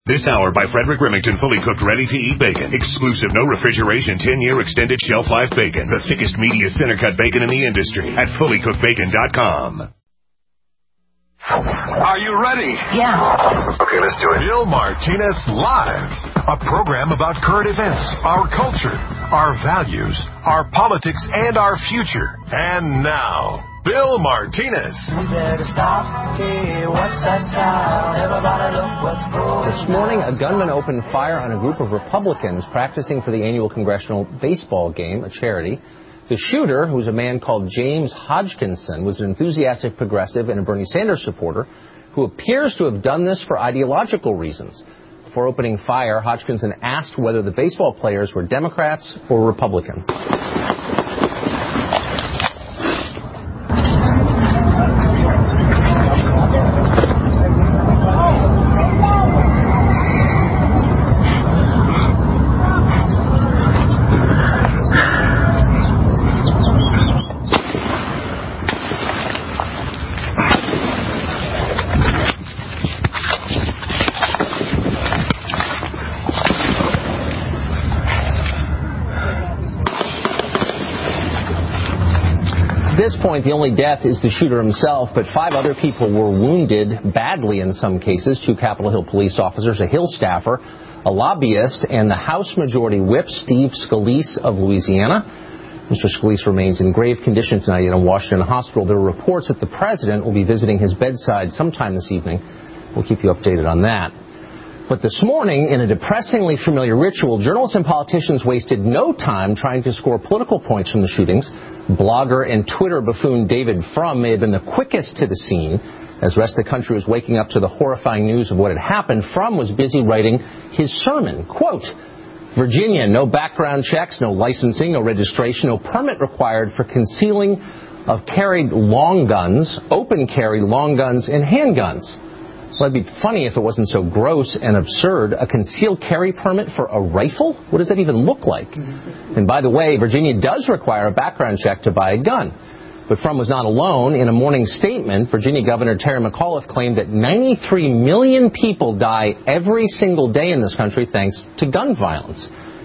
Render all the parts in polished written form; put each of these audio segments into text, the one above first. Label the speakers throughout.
Speaker 1: This hour by Frederick Remington, fully cooked, ready-to-eat bacon. Exclusive, no refrigeration, 10-year extended shelf life bacon. The thickest, meatiest center-cut bacon in the industry at fullycookedbacon.com.
Speaker 2: Are you ready?
Speaker 3: Yeah.
Speaker 2: Okay, let's do it. Bill Martinez Live, a program about current events, our culture, our values, our politics, and our future. And now, Bill Martinez.
Speaker 4: We better stop. Hey, what's that sound? Everybody look what's going on.
Speaker 5: This morning, a gunman opened fire on a group of Republicans practicing for the annual congressional baseball game, a charity. The shooter, who's a man called James Hodgkinson, was an enthusiastic progressive and a Bernie Sanders supporter who appears to have done this for ideological reasons. Before opening fire, Hodgkinson asked whether the baseball players were Democrats or Republicans. At this point, the only death is the shooter himself, but 5 other people were wounded badly in some cases. 2 Capitol Hill police officers, a Hill staffer, a lobbyist, and the House Majority Whip, Steve Scalise of Louisiana. Mr. Scalise remains in grave condition tonight in a Washington hospital. There are reports that the president will be visiting his bedside sometime this evening. We'll keep you updated on that. But this morning, in a depressingly familiar ritual, journalists and politicians wasted no time trying to score political points from the shootings. Blogger and Twitter buffoon David Frum may have been the quickest to the scene. As the rest of the country was waking up to the horrifying news of what had happened, Frum was busy writing his sermon. Quote, Virginia, no background checks, no licensing, no registration, no permit required for concealing of carried long guns, open carry long guns, and handguns. Well, it'd be funny if it wasn't so gross and absurd. A concealed carry permit for a rifle? What does that even look like? And by the way, Virginia does require a background check to buy a gun. But Frum was not alone. In a morning statement, Virginia Governor Terry McAuliffe claimed that 93 million people die every single day in this country thanks to gun violence.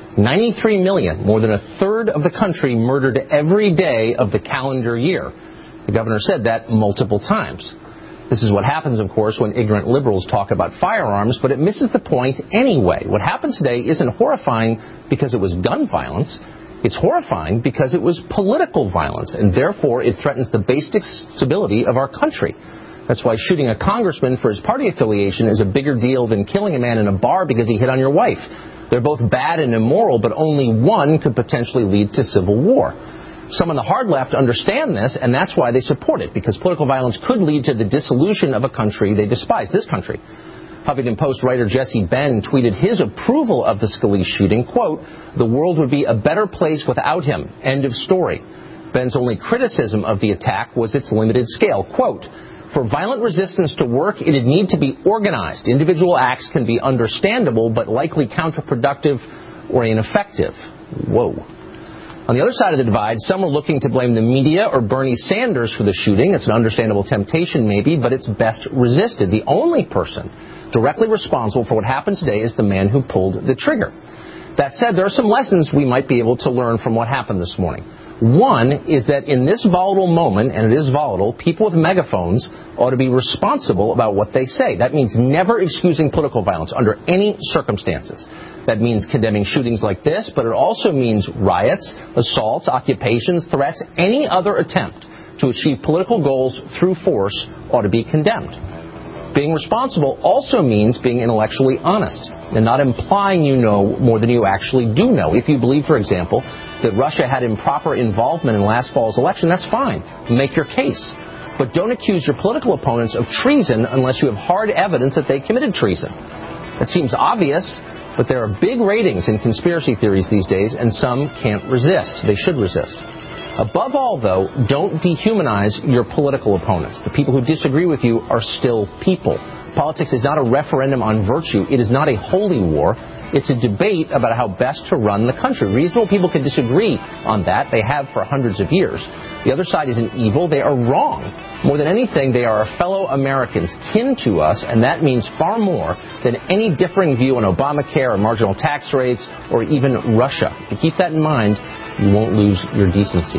Speaker 5: 93 million, more than a third of the country murdered every day of the calendar year. The governor said that multiple times. This is what happens, of course, when ignorant liberals talk about firearms, but it misses the point anyway. What happens today isn't horrifying because it was gun violence. It's horrifying because it was political violence, and therefore it threatens the basic stability of our country. That's why shooting a congressman for his party affiliation is a bigger deal than killing a man in a bar because he hit on your wife. They're both bad and immoral, but only one could potentially lead to civil war. Some on the hard left understand this, and that's why they support it, because political violence could lead to the dissolution of a country they despise, this country. Huffington Post writer Jesse Benn tweeted his approval of the Scalise shooting, quote, the world would be a better place without him, end of story. Benn's only criticism of the attack was its limited scale, quote, for violent resistance to work, it'd need to be organized. Individual acts can be understandable, but likely counterproductive or ineffective. Whoa. On the other side of the divide, some are looking to blame the media or Bernie Sanders for the shooting. It's an understandable temptation, maybe, but it's best resisted. The only person directly responsible for what happened today is the man who pulled the trigger. That said, there are some lessons we might be able to learn from what happened this morning. One is that in this volatile moment, and it is volatile, people with megaphones ought to be responsible about what they say. That means never excusing political violence under any circumstances. That means condemning shootings like this, but it also means riots, assaults, occupations, threats, any other attempt to achieve political goals through force ought to be condemned. Being responsible also means being intellectually honest and not implying you know more than you actually do know. If you believe, for example, that Russia had improper involvement in last fall's election, that's fine. Make your case. But don't accuse your political opponents of treason unless you have hard evidence that they committed treason. It seems obvious, but there are big ratings in conspiracy theories these days, and some can't resist. They should resist. Above all, though, don't dehumanize your political opponents. The people who disagree with you are still people. Politics is not a referendum on virtue. It is not a holy war. It's a debate about how best to run the country. Reasonable people can disagree on that. They have for hundreds of years. The other side isn't evil. They are wrong. More than anything, they are our fellow Americans, kin to us, and that means far more than any differing view on Obamacare or marginal tax rates or even Russia. If you keep that in mind, you won't lose your decency.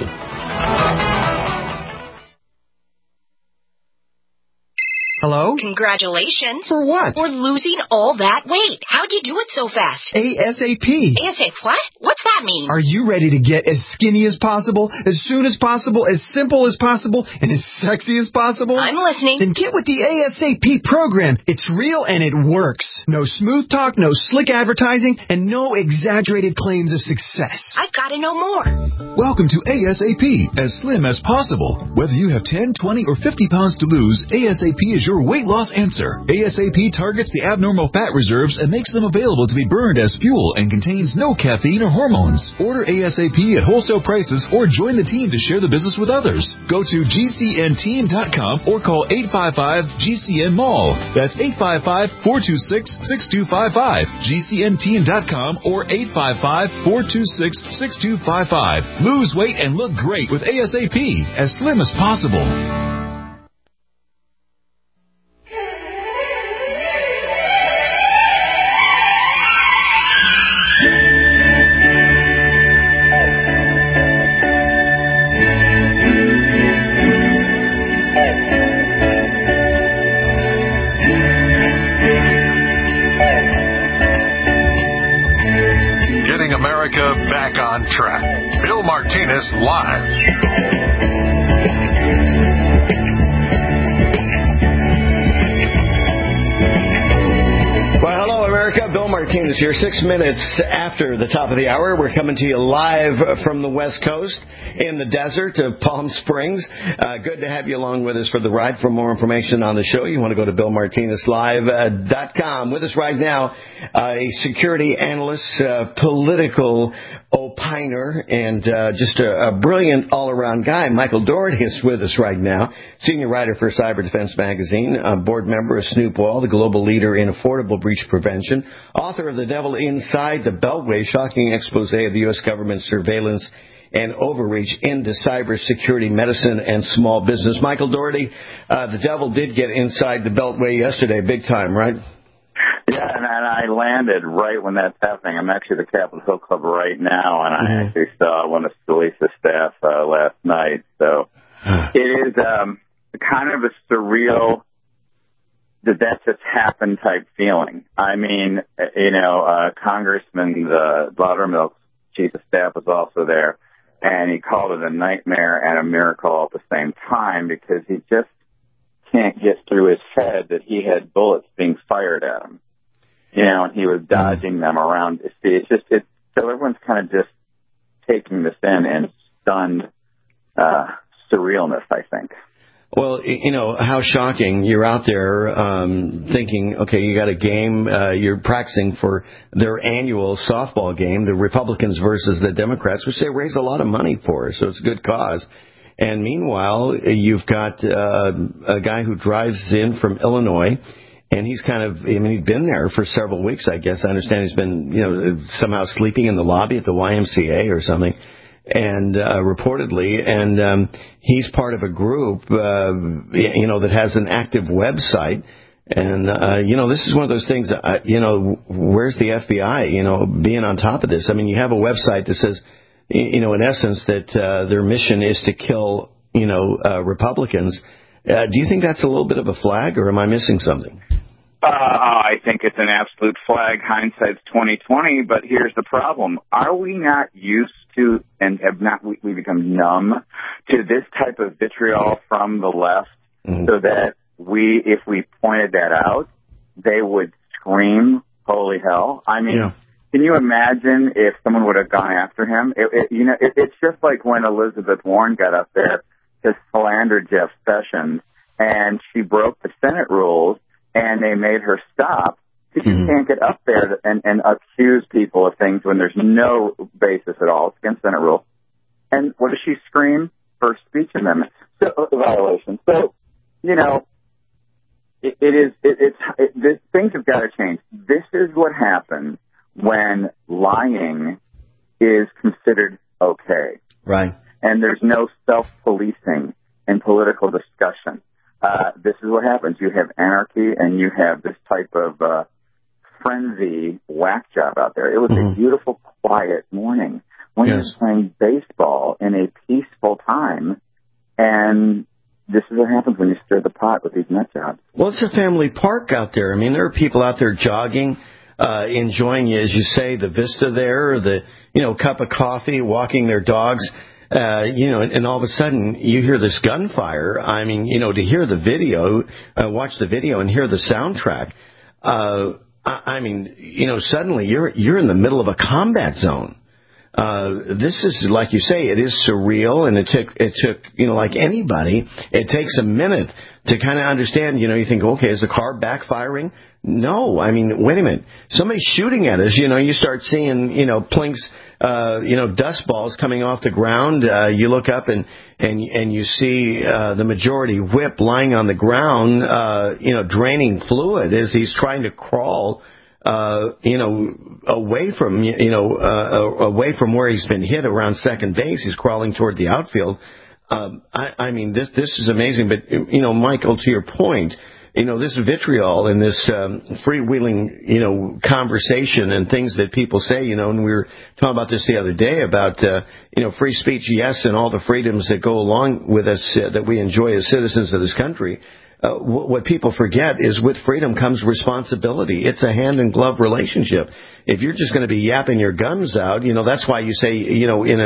Speaker 3: Hello?
Speaker 6: Congratulations.
Speaker 3: For what?
Speaker 6: For losing all that weight. How'd you do it so fast?
Speaker 3: ASAP.
Speaker 6: ASAP what? What's that mean?
Speaker 3: Are you ready to get as skinny as possible, as soon as possible, as simple as possible, and as sexy as possible?
Speaker 6: I'm listening.
Speaker 3: Then get with the ASAP program. It's real and it works. No smooth talk, no slick advertising, and no exaggerated claims of success.
Speaker 6: I've got to know more.
Speaker 7: Welcome to ASAP, as slim as possible. Whether you have 10, 20, or 50 pounds to lose, ASAP is your weight loss answer. ASAP targets the abnormal fat reserves and makes them available to be burned as fuel and contains no caffeine or hormones. Order ASAP at wholesale prices or join the team to share the business with others. Go to GCNteam.com or call 855-GCN-MALL. That's 855-426-6255. GCNteam.com or 855-426-6255. Lose weight and look great with ASAP, as slim as possible.
Speaker 2: Back on track. Bill Martinez Live.
Speaker 8: Well, hello, America. Bill Martinez here. 6 minutes after the top of the hour, we're coming to you live from the West Coast in the desert of Palm Springs. Good to have you along with us for the ride. For more information on the show, you want to go to BillMartinezLive.com. With us right now, a security analyst, political opiner, and just a brilliant all-around guy. Michael Doherty is with us right now, senior writer for Cyber Defense Magazine, board member of Snoop Oil, the global leader in affordable breach prevention, author of The Devil Inside the Beltway, shocking expose of the U.S. government's surveillance and overreach into cybersecurity, medicine, and small business. Michael Doherty, the devil did get inside the Beltway yesterday, big time, right?
Speaker 9: Yeah, and I landed right when that's happening. I'm actually at the Capitol Hill Club right now, and I actually saw one of Scalise's staff last night. So it is kind of a surreal, did that just happen type feeling. I mean, Congressman Loudermilk's chief of staff was also there, and he called it a nightmare and a miracle at the same time because he just can't get through his head that he had bullets being fired at him. And he was dodging them around. So everyone's kind of just taking this in stunned surrealness, I think.
Speaker 8: Well, how shocking. You're out there thinking, okay, you got a game, you're practicing for their annual softball game, the Republicans versus the Democrats, which they raise a lot of money for, so it's a good cause. And meanwhile, you've got a guy who drives in from Illinois, and he's he's been there for several weeks, I guess. I understand he's been, somehow sleeping in the lobby at the YMCA or something. And reportedly, he's part of a group, that has an active website. And, this is one of those things, where's the FBI, being on top of this? I mean, you have a website that says, in essence, that their mission is to kill, Republicans. Do you think that's a little bit of a flag, or am I missing something?
Speaker 9: I think it's an absolute flag. Hindsight's 20/20, but here's the problem. Are we not used to, and have not we become numb to this type of vitriol from the left, so that if we pointed that out, they would scream, holy hell? I mean, Can you imagine if someone would have gone after him? It's just like when Elizabeth Warren got up there to slander Jeff Sessions, and she broke the Senate rules, and they made her stop, because you can't get up there and accuse people of things when there's no basis at all. It's against Senate rule. And what does she scream? For speech amendment violation. So, things have got to change. This is what happens when lying is considered okay.
Speaker 8: Right.
Speaker 9: And there's no self-policing in political discussion. This is what happens. You have anarchy and you have this type of frenzy whack job out there. It was a beautiful, quiet morning when you're playing baseball in a peaceful time, and this is what happens when you stir the pot with these nut jobs.
Speaker 8: Well, it's a family park out there. I mean, there are people out there jogging, enjoying, as you say, the vista there, or the, cup of coffee, walking their dogs. And all of a sudden you hear this gunfire. I mean, to hear the video, watch the video and hear the soundtrack. Suddenly you're in the middle of a combat zone. This is, like you say, it is surreal, and it took, like anybody, it takes a minute to kind of understand. You think, okay, is the car backfiring? No, I mean, wait a minute. Somebody's shooting at us. You start seeing, plinks, dust balls coming off the ground. You look up and you see the majority whip lying on the ground, draining fluid as he's trying to crawl, away from where he's been hit around second base. He's crawling toward the outfield. This is amazing. But, Michael, to your point, this vitriol and this freewheeling, conversation and things that people say, and we were talking about this the other day about, free speech, yes, and all the freedoms that go along with us that we enjoy as citizens of this country. What people forget is with freedom comes responsibility. It's a hand-in-glove relationship. If you're just going to be yapping your gums out, that's why you say, in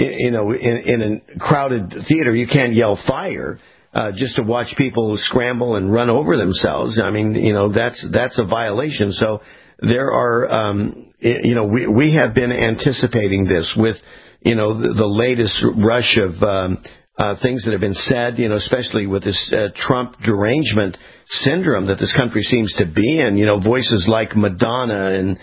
Speaker 8: a crowded theater, you can't yell fire. Just to watch people scramble and run over themselves. I mean, that's a violation. So there are, we have been anticipating this with, the latest rush of things that have been said, especially with this Trump derangement syndrome that this country seems to be in. Voices like Madonna and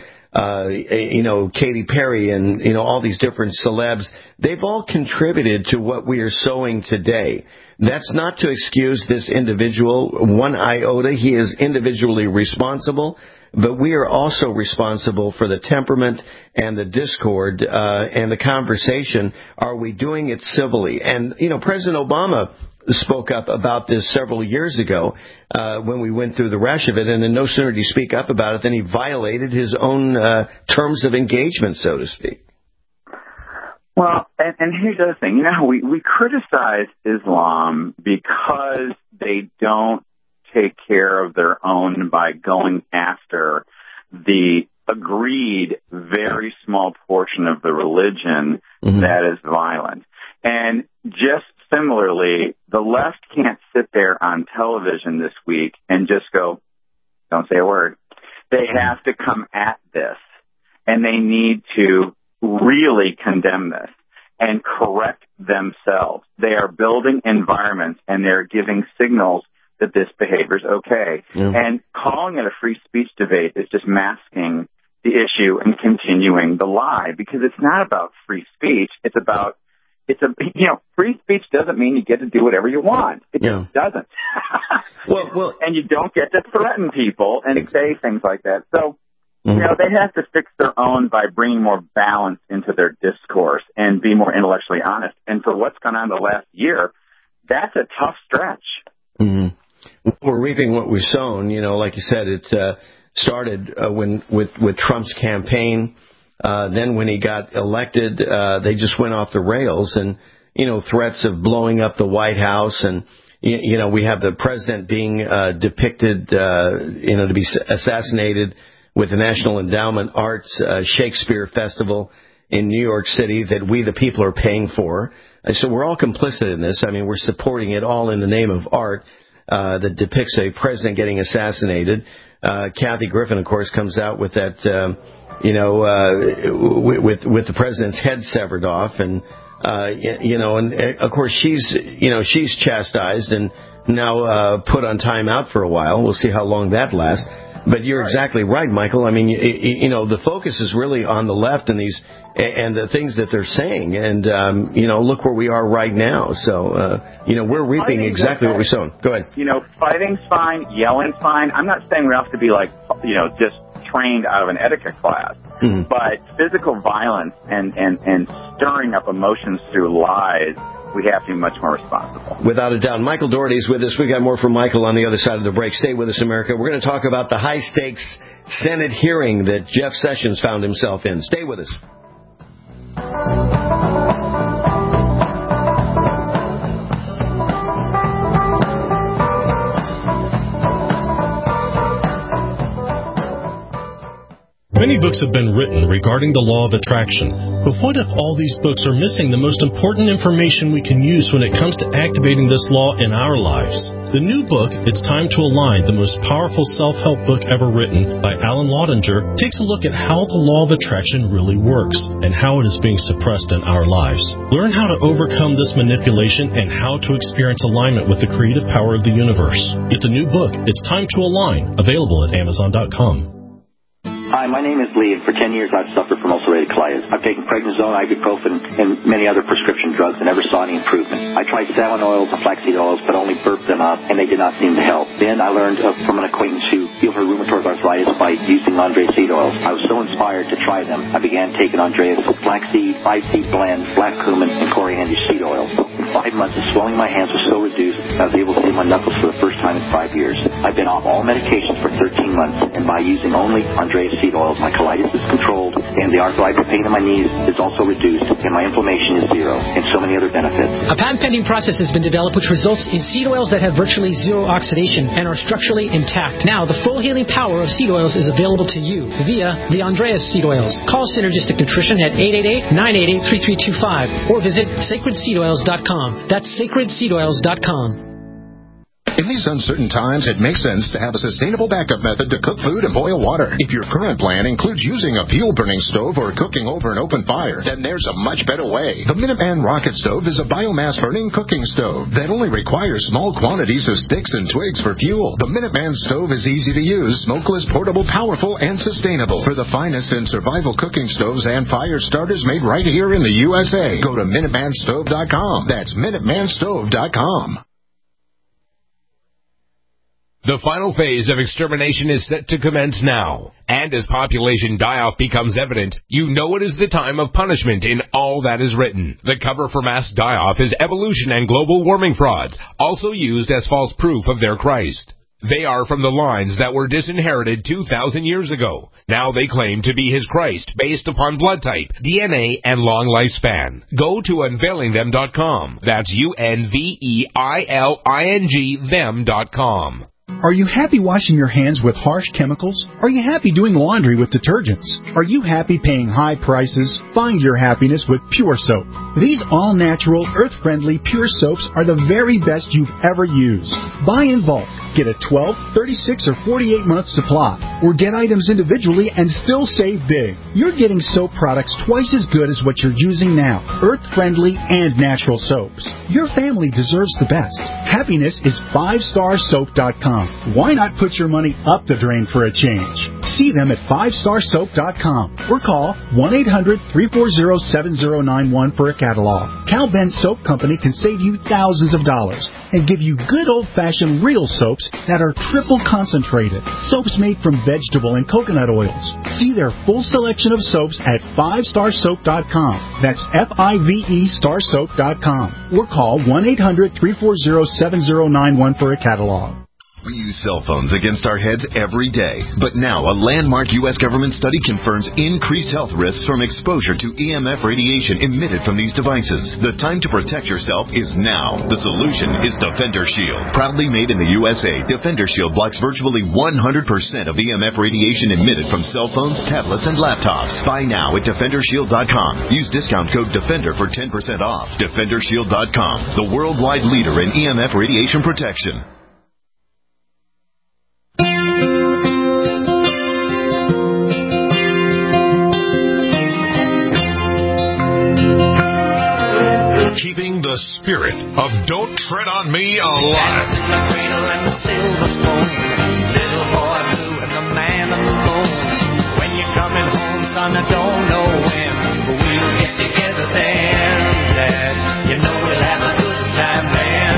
Speaker 8: Katy Perry and, all these different celebs, they've all contributed to what we are sowing today. That's not to excuse this individual one iota. He is individually responsible, but we are also responsible for the temperament and the discord and the conversation. Are we doing it civilly? And, President Obama spoke up about this several years ago when we went through the rash of it, and then no sooner did he speak up about it than he violated his own terms of engagement, so to speak.
Speaker 9: Well, and here's the other thing. We criticize Islam because they don't take care of their own by going after the agreed very small portion of the religion that is violent. And just similarly, the left can't sit there on television this week and just go, don't say a word. They have to come at this, and they need to really condemn this and correct themselves. They are building environments, and they're giving signals that this behavior is okay. Yeah. And calling it a free speech debate is just masking the issue and continuing the lie, because it's not about free speech. Free speech doesn't mean you get to do whatever you want. It just doesn't. Well, and you don't get to threaten people and say things like that. So, they have to fix their own by bringing more balance into their discourse and be more intellectually honest. And for what's gone on the last year, that's a tough stretch.
Speaker 8: Mm-hmm. We're reaping what we've sown. Like you said, it started with Trump's campaign. Then when he got elected, they just went off the rails, and, threats of blowing up the White House. And, we have the president being depicted, to be assassinated with the National Endowment Arts Shakespeare Festival in New York City that we, the people, are paying for. And so we're all complicit in this. I mean, we're supporting it all in the name of art that depicts a president getting assassinated. Kathy Griffin, of course, comes out with that, with the president's head severed off, and of course she's chastised and now put on timeout for a while. We'll see how long that lasts. But you're exactly right, Michael. I mean, the focus is really on the left and the things that they're saying, and look where we are right now. So we're reaping exactly what we sown. Go ahead.
Speaker 9: Fighting's fine, yelling's fine. I'm not saying we have to be like just trained out of an etiquette class. But physical violence and stirring up emotions through lies, we have to be much more responsible.
Speaker 8: Without a doubt. Michael Dougherty is with us. We got more from Michael on the other side of the break. Stay with us, America. We're going to talk about the high-stakes Senate hearing that Jeff Sessions found himself in. Stay with us.
Speaker 10: Many books have been written regarding the law of attraction, but what if all these books are missing the most important information we can use when it comes to activating this law in our lives? The new book, It's Time to Align, the most powerful self-help book ever written by Alan Laudinger, takes a look at how the law of attraction really works and how it is being suppressed in our lives. Learn how to overcome this manipulation and how to experience alignment with the creative power of the universe. Get the new book, It's Time to Align, available at Amazon.com.
Speaker 11: Hi, my name is Lee, and for 10 years I've suffered from ulcerative colitis. I've taken prednisone, ibuprofen, and many other prescription drugs and never saw any improvement. I tried salmon oils and flaxseed oils, but only burped them up, and they did not seem to help. Then I learned from an acquaintance who healed her rheumatoid arthritis by using Andreas seed oils. I was so inspired to try them, I began taking Andreas flaxseed, 5-seed blend, black cumin, and coriander seed oils. In 5 months, the swelling in my hands was so reduced, I was able to see my knuckles for the first time in 5 years. I've been off all medications for 13 months, and by using only Andreas seed oils, my colitis is controlled, and the arthritis pain in my knees is also reduced, and my inflammation is zero, and so many other benefits.
Speaker 12: A patent-pending process has been developed which results in seed oils that have virtually zero oxidation and are structurally intact. Now, the full healing power of seed oils is available to you via the Andreas seed oils. Call Synergistic Nutrition at 888-988-3325 or visit sacredseedoils.com. That's sacredseedoils.com.
Speaker 13: In these uncertain times, it makes sense to have a sustainable backup method to cook food and boil water. If your current plan includes using a fuel-burning stove or cooking over an open fire, then there's a much better way. The Minuteman Rocket Stove is a biomass-burning cooking stove that only requires small quantities of sticks and twigs for fuel. The Minuteman Stove is easy to use, smokeless, portable, powerful, and sustainable. For the finest in survival cooking stoves and fire starters made right here in the USA, go to MinutemanStove.com. That's MinutemanStove.com.
Speaker 14: The final phase of extermination is set to commence now. And as population die-off becomes evident, you know it is the time of punishment in all that is written. The cover for mass die-off is evolution and global warming frauds, also used as false proof of their Christ. They are from the lines that were disinherited 2,000 years ago. Now they claim to be his Christ, based upon blood type, DNA, and long lifespan. Go to unveilingthem.com. That's UNVEILING them.com.
Speaker 15: Are you happy washing your hands with harsh chemicals? Are you happy doing laundry with detergents? Are you happy paying high prices? Find your happiness with Pure Soap. These all-natural, earth-friendly Pure Soaps are the very best you've ever used. Buy in bulk. Get a 12, 36, or 48-month supply. Or get items individually and still save big. You're getting soap products twice as good as what you're using now. Earth-friendly and natural soaps. Your family deserves the best. Happiness is 5starsoap.com. Why not put your money up the drain for a change? See them at 5starsoap.com or call 1-800-340-7091 for a catalog. Cal Ben Soap Company can save you thousands of dollars and give you good old-fashioned real soaps that are triple concentrated. Soaps made from vegetable and coconut oils. See their full selection of soaps at 5starsoap.com. That's F-I-V-E starsoap.com. Or call 1-800-340-7091 for a catalog.
Speaker 16: We use cell phones against our heads every day. But now, a landmark U.S. government study confirms increased health risks from exposure to EMF radiation emitted from these devices. The time to protect yourself is now. The solution is Defender Shield. Proudly made in the USA, Defender Shield blocks virtually 100% of EMF radiation emitted from cell phones, tablets, and laptops. Buy now at DefenderShield.com. Use discount code DEFENDER for 10% off. DefenderShield.com, the worldwide leader in EMF radiation protection.
Speaker 2: Keeping the spirit of Don't Tread on Me alive.
Speaker 4: Little boy blue and the man on the moon. When you're coming home, son, I don't know when, but we'll get together then, Dad. You know we'll have a good time then.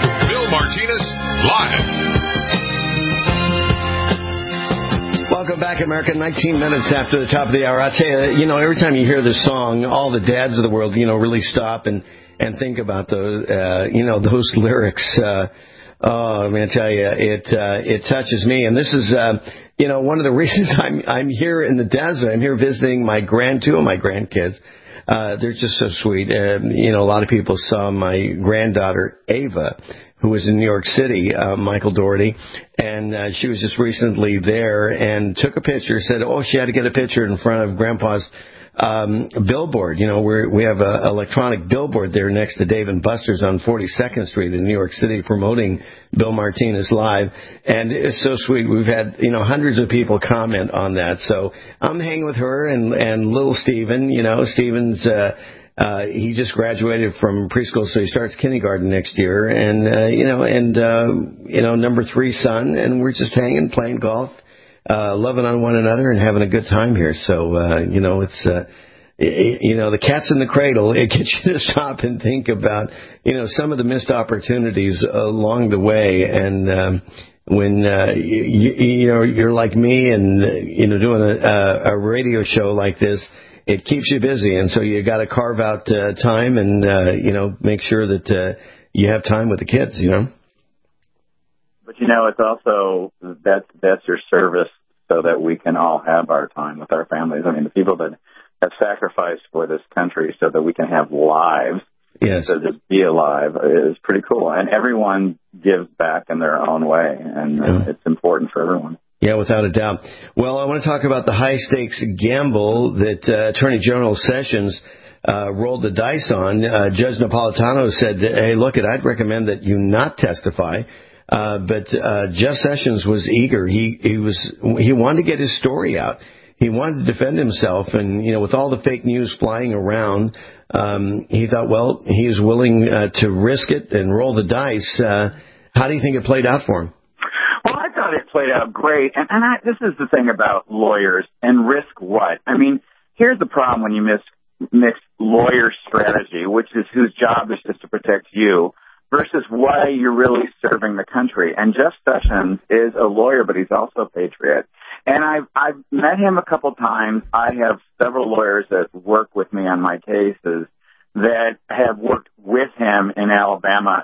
Speaker 2: Bill Martinez, live.
Speaker 8: Welcome back back, America. 19 minutes after the top of the hour. I'll tell you, every time you hear this song, all the dads of the world, really stop and think about those, those lyrics. Oh, man, I tell you, it touches me. And this is, one of the reasons I'm here in the desert. I'm here visiting two of my grandkids. They're just so sweet. A lot of people saw my granddaughter, Ava, who was in New York City, Michael Doherty, and she was just recently there and took a picture, said, she had to get a picture in front of Grandpa's billboard. We have an electronic billboard there next to Dave & Buster's on 42nd Street in New York City promoting Bill Martinez Live. And it's so sweet. We've had, hundreds of people comment on that. So I'm hanging with her and little Steven. Steven's, he just graduated from preschool, so he starts kindergarten next year. And, number 3 son. And we're just hanging, playing golf. Loving on one another and having a good time here. So, it's, the cat's in the cradle. It gets you to stop and think about, some of the missed opportunities along the way. And, when, you're like me and, doing a radio show like this, it keeps you busy. And so you got to carve out, time and, make sure that, you have time with the kids,
Speaker 9: But, it's also, that's your service so that we can all have our time with our families. I mean, the people that have sacrificed for this country so that we can have lives, so just be alive, is pretty cool. And everyone gives back in their own way, and it's important for everyone.
Speaker 8: Yeah, without a doubt. Well, I want to talk about the high-stakes gamble that Attorney General Sessions rolled the dice on. Judge Napolitano said, hey, look, I'd recommend that you not testify. But Jeff Sessions was eager. He wanted to get his story out. He wanted to defend himself, and with all the fake news flying around, he thought, well, he was willing to risk it and roll the dice. How do you think it played out for him?
Speaker 9: Well, I thought it played out great, and this is the thing about lawyers and risk what? I mean, here's the problem when you mix lawyer strategy, which is whose job is just to protect you, versus why you're really serving the country. And Jeff Sessions is a lawyer, but he's also a patriot. And I've met him a couple times. I have several lawyers that work with me on my cases that have worked with him in Alabama.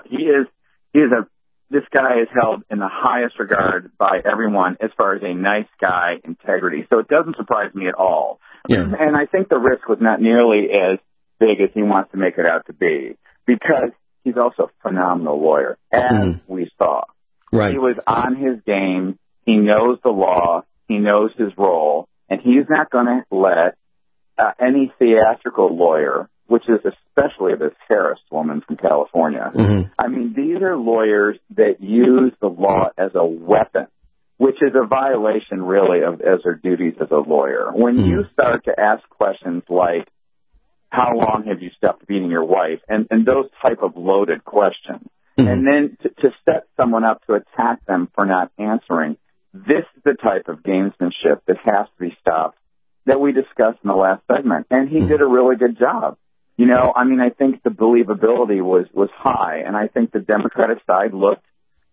Speaker 9: This guy is held in the highest regard by everyone as far as a nice guy, integrity. So it doesn't surprise me at all. Yeah. And I think the risk was not nearly as big as he wants to make it out to be, because he's also a phenomenal lawyer, as we saw. Right. He was on his game. He knows the law. He knows his role. And he's not going to let any theatrical lawyer, which is especially this Harris woman from California. I mean, these are lawyers that use the law as a weapon, which is a violation, really, of their duties as a lawyer. When you start to ask questions like, how long have you stopped beating your wife? And those type of loaded questions. And then to set someone up to attack them for not answering, this is the type of gamesmanship that has to be stopped that we discussed in the last segment. And he did a really good job. I think the believability was high, and I think the Democratic side looked,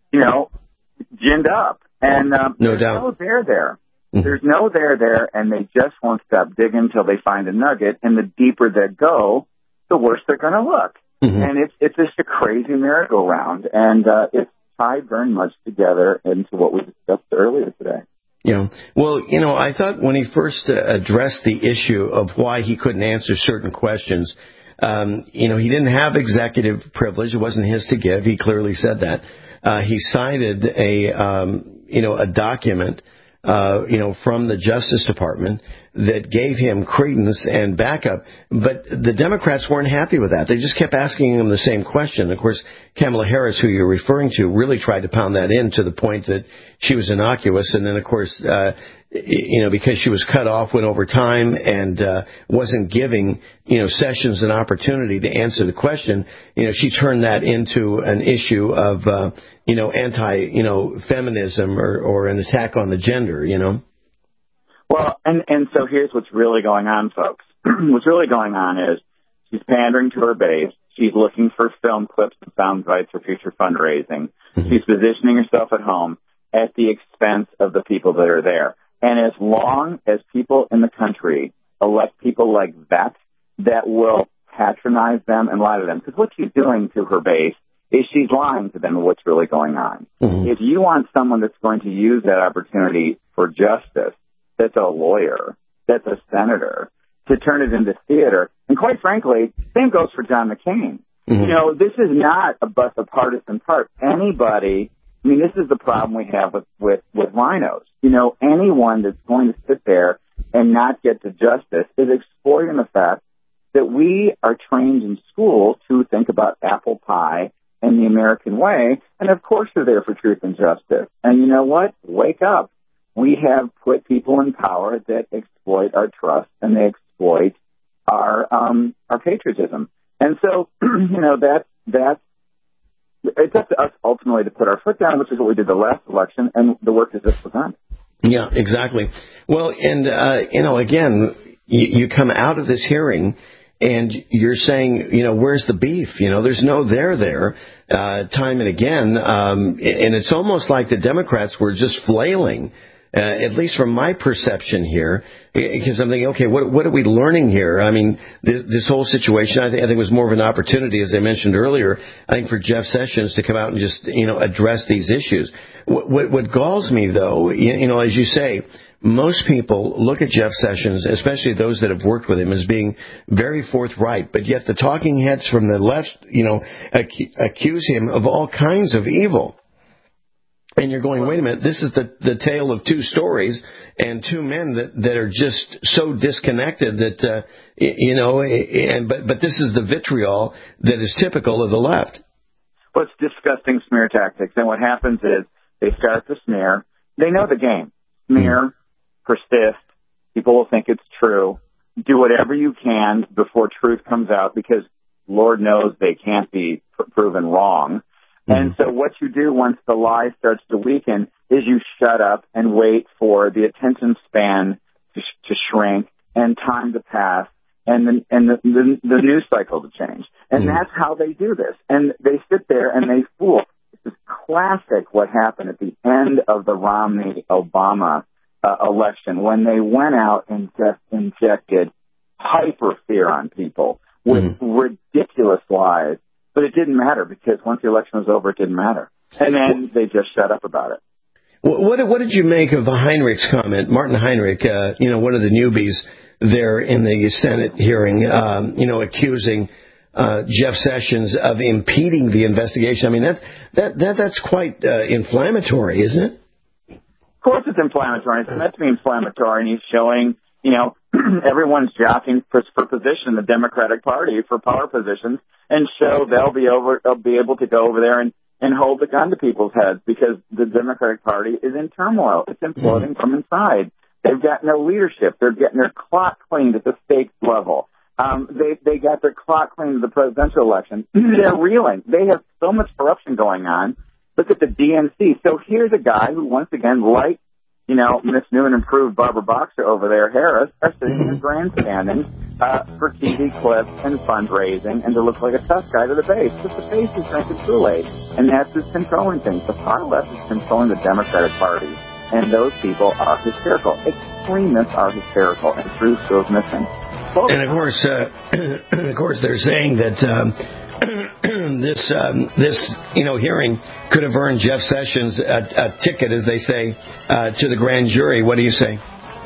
Speaker 9: ginned up. And there's no there. There's no there, and they just won't stop digging until they find a nugget. And the deeper they go, the worse they're going to look. And it's just a crazy merry-go-round. And it's tied very much together into what we discussed earlier today.
Speaker 8: Yeah. Well, I thought when he first addressed the issue of why he couldn't answer certain questions, he didn't have executive privilege. It wasn't his to give. He clearly said that. He cited a document from the Justice Department that gave him credence and backup. But the Democrats weren't happy with that. They just kept asking him the same question. Of course, Kamala Harris, who you're referring to, really tried to pound that in to the point that she was innocuous. And then, of course, because she was cut off, went over time and wasn't giving, Sessions an opportunity to answer the question, she turned that into an issue of, feminism or an attack on the gender,
Speaker 9: Well, and so here's what's really going on, folks. What's really going on is she's pandering to her base. She's looking for film clips and sound bites for future fundraising. She's positioning herself at home at the expense of the people that are there. And as long as people in the country elect people like that will patronize them and lie to them, because what she's doing to her base is she's lying to them of what's really going on. Mm-hmm. If you want someone that's going to use that opportunity for justice, that's a lawyer, that's a senator, to turn it into theater, and quite frankly, same goes for John McCain. Mm-hmm. You know, this is not a partisan part. Anybody, I mean, this is the problem we have with rhinos. You know, anyone that's going to sit there and not get to justice is exploiting the fact that we are trained in school to think about apple pie and the American way, and of course they're there for truth and justice. And you know what? Wake up. We have put people in power that exploit our trust and they exploit our patriotism. And so, you know, that's it's up to us ultimately to put our foot down, which is what we did the last election, and the work is just begun.
Speaker 8: Yeah, exactly. Well, and, you know, again, you come out of this hearing and you're saying, you know, where's the beef? You know, there's no there, time and again. And it's almost like the Democrats were just flailing, at least from my perception here, because I'm thinking, okay, what are we learning here? I mean, this whole situation, I think it was more of an opportunity, as I mentioned earlier, I think, for Jeff Sessions to come out and just, you know, address these issues. What galls me, though, you know, as you say, most people look at Jeff Sessions, especially those that have worked with him, as being very forthright, but yet the talking heads from the left, you know, accuse him of all kinds of evil. And you're going, wait a minute, this is the tale of two stories and two men that are just so disconnected that, you know, but this is the vitriol that is typical of the left.
Speaker 9: Well, it's disgusting smear tactics. And what happens is they start the smear. They know the game. Smear, persist. People will think it's true. Do whatever you can before truth comes out, because Lord knows they can't be proven wrong. And so what you do once the lie starts to weaken is you shut up and wait for the attention span to shrink and time to pass and the news cycle to change. And that's how they do this. And they sit there and they fool. This is classic what happened at the end of the Romney-Obama election, when they went out and just injected hyper fear on people with ridiculous lies. But it didn't matter, because once the election was over, it didn't matter. And then they just shut up about it.
Speaker 8: What did you make of Heinrich's comment? Martin Heinrich, you know, one of the newbies there in the Senate hearing, you know, accusing Jeff Sessions of impeding the investigation. I mean, that's quite inflammatory, isn't it?
Speaker 9: Of course it's inflammatory. It's meant to be inflammatory, and he's showing, you know, everyone's jockeying for position in the Democratic Party for power positions, and so they'll be able to go over there and hold the gun to people's heads, because the Democratic Party is in turmoil. It's imploding from inside. They've got no leadership. They're getting their clock cleaned at the state level. They got their clock cleaned at the presidential election. They're reeling. They have so much corruption going on. Look at the DNC. So here's a guy who, once again, like, you know, Miss New and improved Barbara Boxer over there, Harris, are sitting in grandstanding for TV clips and fundraising and to look like a tough guy to the base. But the base is drinking Kool-Aid, and that's who's controlling things. The far left is controlling the Democratic Party, and those people are hysterical. Extremists are hysterical, and truth goes missing.
Speaker 8: And of course, they're saying that this you know, hearing could have earned Jeff Sessions a ticket, as they say, to the grand jury. What do you say?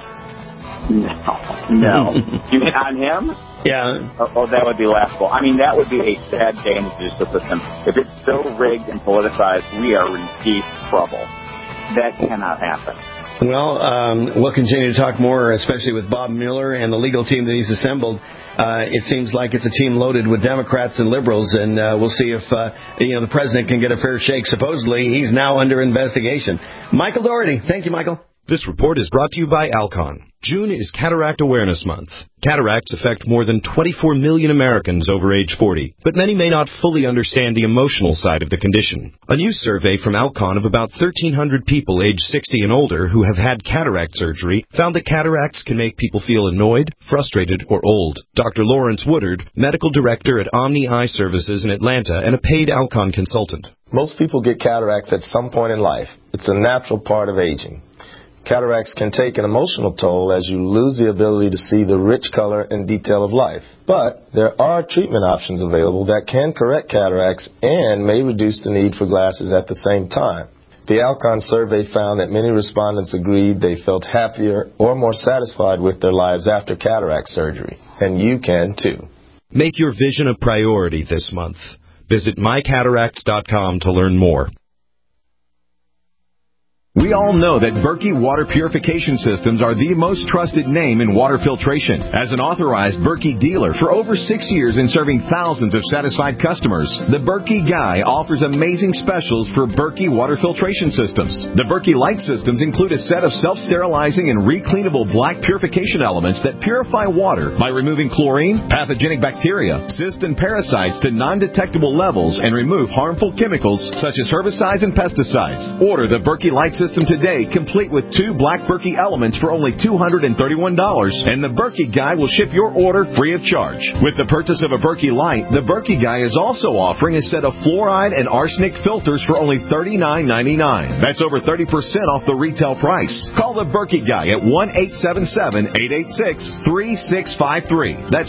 Speaker 9: No. You mean on him?
Speaker 8: Yeah.
Speaker 9: Oh, that would be laughable. I mean, that would be a sad day in the judicial system. If it's so rigged and politicized, we are in deep trouble. That cannot happen.
Speaker 8: Well, we'll continue to talk more, especially with Bob Mueller and the legal team that he's assembled. It seems like it's a team loaded with Democrats and liberals, and we'll see if you know, the president can get a fair shake. Supposedly, he's now under investigation. Michael Dougherty. Thank you, Michael.
Speaker 17: This report is brought to you by Alcon. June is Cataract Awareness Month. Cataracts affect more than 24 million Americans over age 40, but many may not fully understand the emotional side of the condition. A new survey from Alcon of about 1,300 people aged 60 and older who have had cataract surgery found that cataracts can make people feel annoyed, frustrated, or old. Dr. Lawrence Woodard, medical director at Omni Eye Services in Atlanta and a paid Alcon consultant.
Speaker 18: Most people get cataracts at some point in life. It's a natural part of aging. Cataracts can take an emotional toll as you lose the ability to see the rich color and detail of life. But there are treatment options available that can correct cataracts and may reduce the need for glasses at the same time. The Alcon survey found that many respondents agreed they felt happier or more satisfied with their lives after cataract surgery. And you can too.
Speaker 17: Make your vision a priority this month. Visit mycataracts.com to learn more.
Speaker 19: We all know that Berkey Water Purification Systems are the most trusted name in water filtration. As an authorized Berkey dealer for over 6 years and serving thousands of satisfied customers, the Berkey Guy offers amazing specials for Berkey Water Filtration Systems. The Berkey Light Systems include a set of self-sterilizing and recleanable black purification elements that purify water by removing chlorine, pathogenic bacteria, cysts, and parasites to non-detectable levels and remove harmful chemicals such as herbicides and pesticides. Order the Berkey Light System today, complete with 2 black Berkey elements for only $231, and the Berkey Guy will ship your order free of charge. With the purchase of a Berkey Light, the Berkey Guy is also offering a set of fluoride and arsenic filters for only $39.99. That's over 30% off the retail price. Call the Berkey Guy at 1-877-886-3653. That's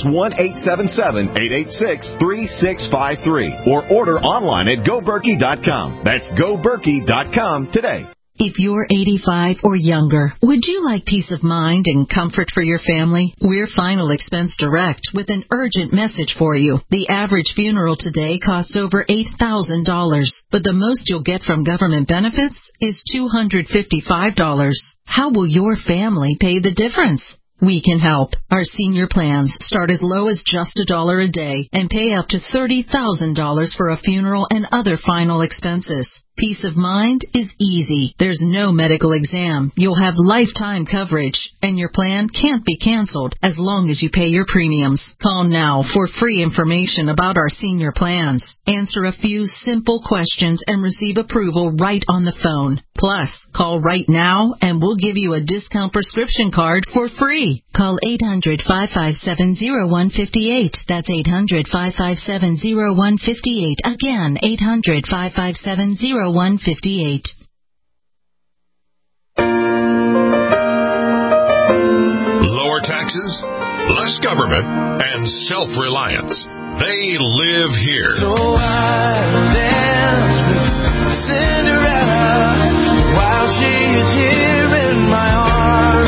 Speaker 19: 1-877-886-3653. Or order online at GoBerkey.com. That's GoBerkey.com today.
Speaker 20: If you're 85 or younger, would you like peace of mind and comfort for your family? We're Final Expense Direct with an urgent message for you. The average funeral today costs over $8,000, but the most you'll get from government benefits is $255. How will your family pay the difference? We can help. Our senior plans start as low as just $1 a day and pay up to $30,000 for a funeral and other final expenses. Peace of mind is easy. There's no medical exam. You'll have lifetime coverage, and your plan can't be canceled as long as you pay your premiums. Call now for free information about our senior plans. Answer a few simple questions and receive approval right on the phone. Plus, call right now and we'll give you a discount prescription card for free. Call 800-557-0158. That's 800-557-0158. Again, 800-557-0158.
Speaker 2: Lower taxes, less government, and self-reliance. They live here.
Speaker 4: So I dance with Cinderella while she is here in my arms.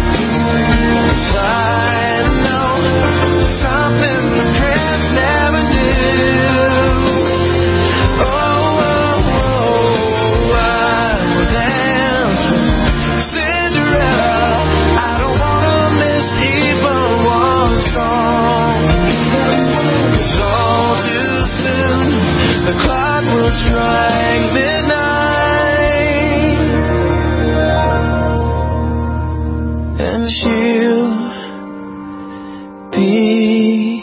Speaker 4: I know something the prince never knew. The clock will strike midnight, and she'll be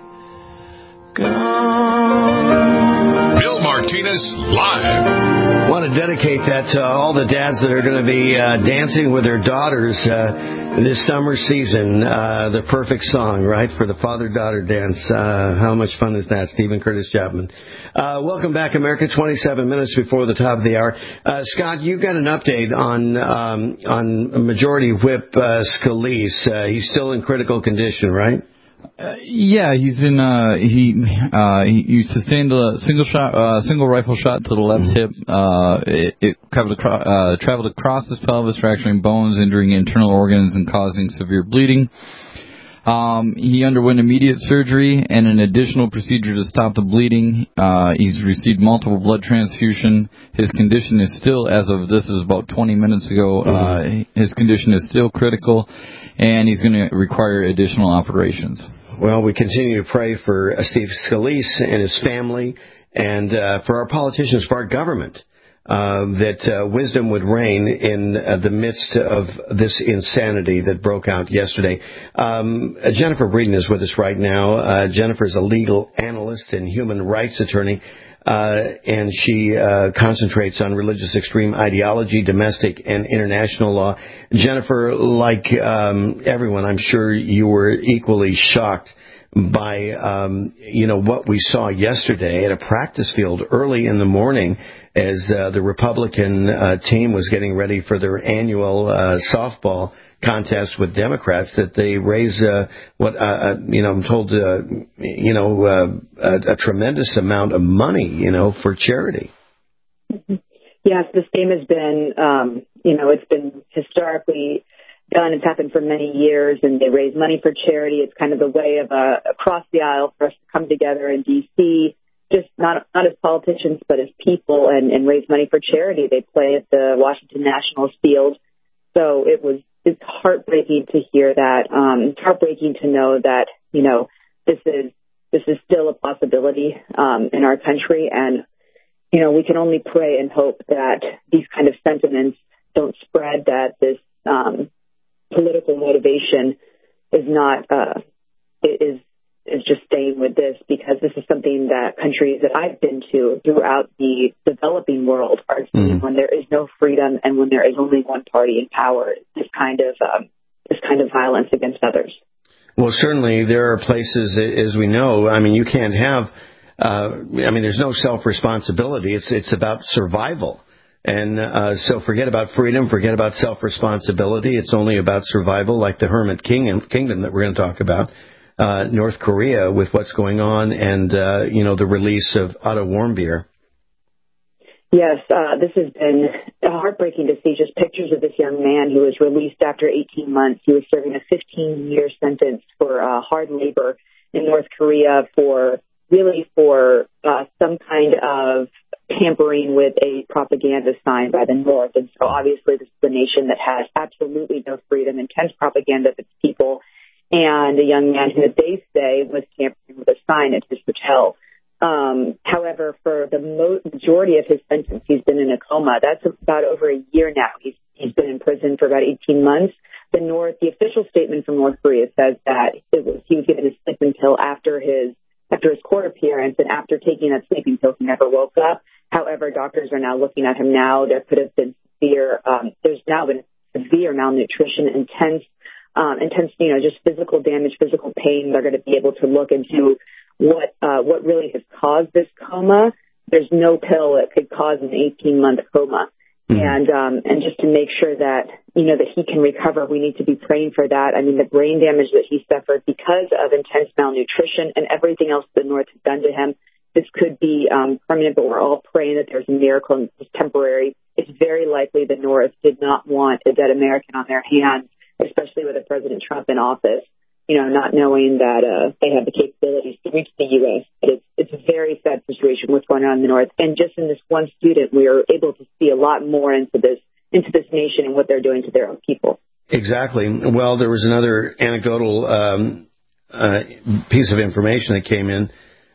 Speaker 4: gone.
Speaker 2: Bill Martinez Live.
Speaker 8: I want to dedicate that to all the dads that are going to be dancing with their daughters this summer season. The perfect song, right, for the father-daughter dance. How much fun is that? Stephen Curtis Chapman. Welcome back, America. 27 minutes before the top of the hour. Scott, you got an update on Majority Whip Scalise. He's still in critical condition, right?
Speaker 21: Yeah, he's in. He sustained a single rifle shot to the left hip. It traveled across his pelvis, fracturing bones, injuring internal organs, and causing severe bleeding. He underwent immediate surgery and an additional procedure to stop the bleeding. He's received multiple blood transfusion. His condition is still, as of this is about 20 minutes ago, his condition is still critical, and he's going to require additional operations.
Speaker 8: Well, we continue to pray for Steve Scalise and his family, and for our politicians, for our government, that wisdom would reign in the midst of this insanity that broke out yesterday. Jennifer Breeden is with us right now. Jennifer is a legal analyst and human rights attorney, and she concentrates on religious extreme ideology, domestic and international law. Jennifer, like everyone, I'm sure you were equally shocked by, what we saw yesterday at a practice field early in the morning as the Republican team was getting ready for their annual softball contest with Democrats, that they raise I'm told, a tremendous amount of money, for charity.
Speaker 1: Yes, the same has been, it's been historically done. It's happened for many years, and they raise money for charity. It's kind of the way of across the aisle for us to come together in D.C., just not as politicians, but as people, and raise money for charity. They play at the Washington Nationals field. So it's heartbreaking to hear that. It's heartbreaking to know that, this is still a possibility in our country. And, we can only pray and hope that these kind of sentiments don't spread, that this political motivation is not is just staying with this, because this is something that countries that I've been to throughout the developing world are seeing when there is no freedom and when there is only one party in power. This kind of violence against others.
Speaker 8: Well, certainly there are places, as we know. I mean, you can't have. There's no self-responsibility. It's about survival. And so forget about freedom, forget about self-responsibility. It's only about survival, like the Hermit Kingdom that we're going to talk about, North Korea, with what's going on, and, the release of Otto Warmbier.
Speaker 1: Yes, this has been heartbreaking to see just pictures of this young man who was released after 18 months. He was serving a 15-year sentence for hard labor in North Korea for some kind of tampering with a propaganda sign by the North. And so obviously this is a nation that has absolutely no freedom, intense propaganda of its people, and a young man who they say was tampering with a sign at his hotel. However, for the majority of his sentence, he's been in a coma. That's about over a year now. He's been in prison for about 18 months. The official statement from North Korea says that he was given a sleeping pill after his court appearance, and after taking that sleeping pill, he never woke up. However, doctors are now looking at him now. There could have been there's now been severe malnutrition, intense, just physical damage, physical pain. They're going to be able to look into what really has caused this coma. There's no pill that could cause an 18-month coma. And just to make sure that, that he can recover, we need to be praying for that. I mean, the brain damage that he suffered because of intense malnutrition and everything else the North has done to him, this could be permanent, but we're all praying that there's a miracle and it's temporary. It's very likely the North did not want a dead American on their hands, especially with a President Trump in office, not knowing that they have the capabilities to reach the U.S. But it's a very sad situation what's going on in the North. And just in this one student, we are able to see a lot more into this nation and what they're doing to their own people.
Speaker 8: Exactly. Well, there was another anecdotal piece of information that came in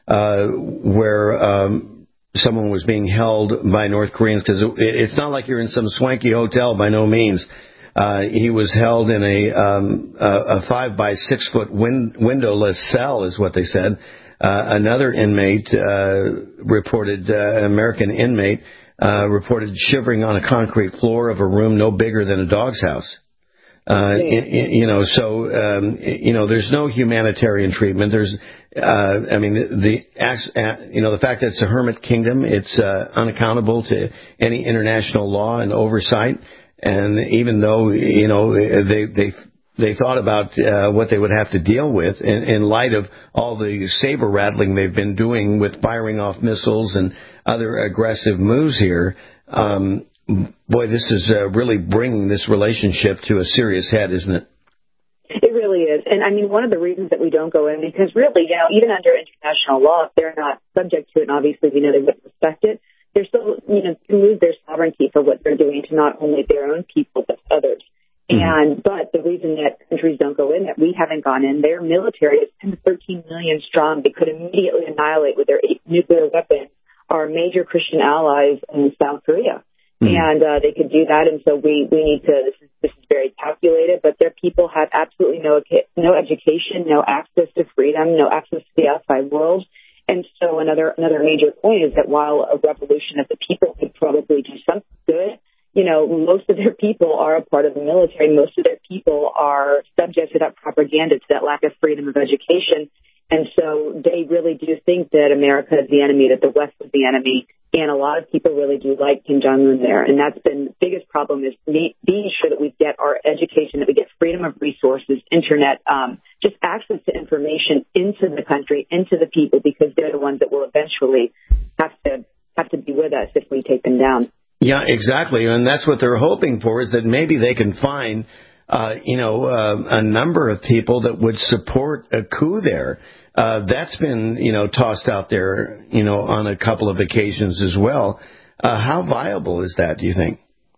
Speaker 8: where someone was being held by North Koreans, because it's not like you're in some swanky hotel, by no means. He was held in a 5 by 6 foot windowless cell, is what they said. Another inmate reported, an American inmate, reported shivering on a concrete floor of a room no bigger than a dog's house. There's no humanitarian treatment. There's, the fact that it's a hermit kingdom, it's unaccountable to any international law and oversight. And even though, they thought about what they would have to deal with in light of all the saber rattling they've been doing with firing off missiles and other aggressive moves here, boy, this is really bringing this relationship to a serious head, isn't it?
Speaker 1: It really is. And one of the reasons that we don't go in, because really, even under international law, if they're not subject to it, and obviously we know they wouldn't respect it, they're still, to lose their sovereignty for what they're doing to not only their own people, but others. But the reason that countries don't go in, that we haven't gone in, their military is 10 to 13 million strong. They could immediately annihilate with their 8 nuclear weapons our major Christian allies in South Korea. And they could do that. And so we need to, this is very calculated, but their people have absolutely no education, no access to freedom, no access to the outside world. And so another major point is that while a revolution of the people could probably do something good, most of their people are a part of the military. Most of their people are subject to that propaganda, to that lack of freedom of education. And so they really do think that America is the enemy, that the West is the enemy. And a lot of people really do like Kim Jong-un there. And that's been the biggest problem, is being sure that we get our education, that we get freedom of resources, internet, just access to information into the country, into the people, because they're the ones that will eventually have to be with us if we take them down.
Speaker 8: Yeah, exactly. And that's what they're hoping for, is that maybe they can find, a number of people that would support a coup there. That's been, tossed out there, on a couple of occasions as well. How viable is that, do you think?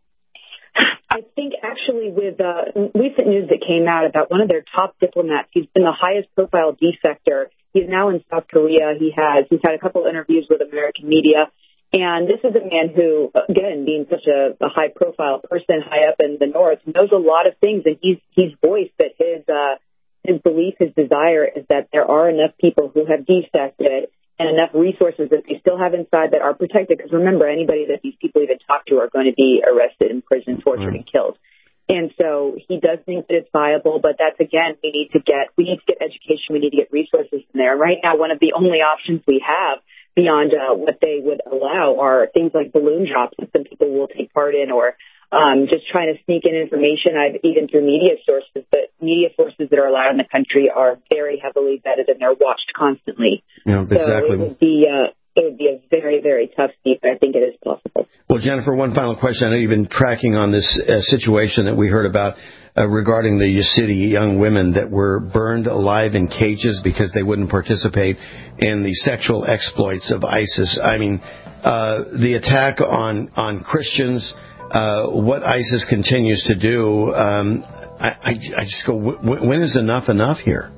Speaker 1: I think actually with recent news that came out about one of their top diplomats, he's been the highest profile defector. He's now in South Korea. He's had a couple of interviews with American media. And this is a man who, again, being such a high-profile person high up in the north, knows a lot of things. And he's voiced that his belief, his desire is that there are enough people who have defected and enough resources that they still have inside that are protected. Because remember, anybody that these people even talk to are going to be arrested, imprisoned, tortured, and killed. And so he does think that it's viable, but that's, again, we need to get education, we need to get resources in there. Right now, one of the only options we have beyond what they would allow are things like balloon drops that some people will take part in, or just trying to sneak in information, even through media sources. But media sources that are allowed in the country are very heavily vetted and they're watched constantly.
Speaker 8: Yeah, exactly.
Speaker 1: So it would be a very, very tough feat, but I think it is possible.
Speaker 8: Well, Jennifer, one final question. I know you've been tracking on this situation that we heard about regarding the Yazidi young women that were burned alive in cages because they wouldn't participate in the sexual exploits of ISIS. I mean, the attack on Christians, what ISIS continues to do, I just go, when is enough here?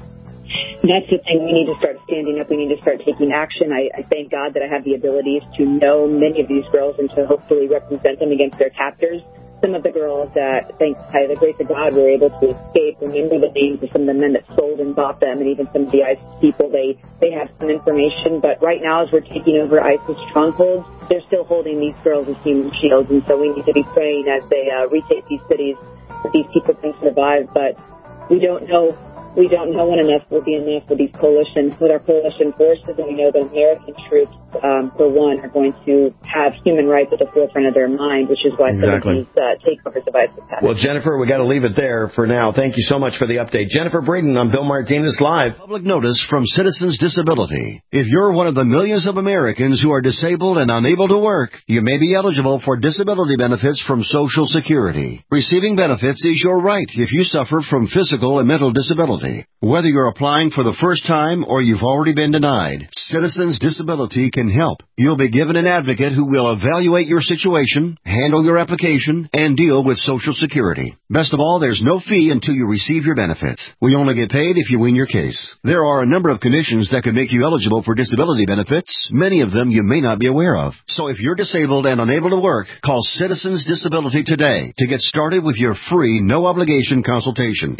Speaker 1: That's the thing. We need to start standing up. We need to start taking action. I thank God that I have the abilities to know many of these girls and to hopefully represent them against their captors. Some of the girls that, thanks by the grace of God, were able to escape. Remember the names of some of the men that sold and bought them, and even some of the ISIS people. They have some information. But right now, as we're taking over ISIS strongholds, they're still holding these girls as human shields. And so we need to be praying as they retake these cities that these people can survive. But we don't know when enough will be enough with our coalition forces, and we know the American troops, for one, are going to have human rights at the forefront of their mind, which is why some of these takeovers of ISIS happen.
Speaker 8: Well, Jennifer, we got to leave it there for now. Thank you so much for the update. Jennifer Braden on Bill Martinez Live.
Speaker 5: Public notice from Citizens Disability. If you're one of the millions of Americans who are disabled and unable to work, you may be eligible for disability benefits from Social Security. Receiving benefits is your right if you suffer from physical and mental disability. Whether you're applying for the first time or you've already been denied, Citizens Disability can help. You'll be given an advocate who will evaluate your situation, handle your application, and deal with Social Security. Best of all, there's no fee until you receive your benefits. We only get paid if you win your case. There are a number of conditions that can make you eligible for disability benefits, many of them you may not be aware of. So if you're disabled and unable to work, call Citizens Disability today to get started with your free, no-obligation consultation.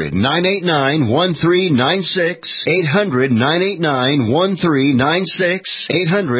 Speaker 5: 800-989-1396. 800-989-1396.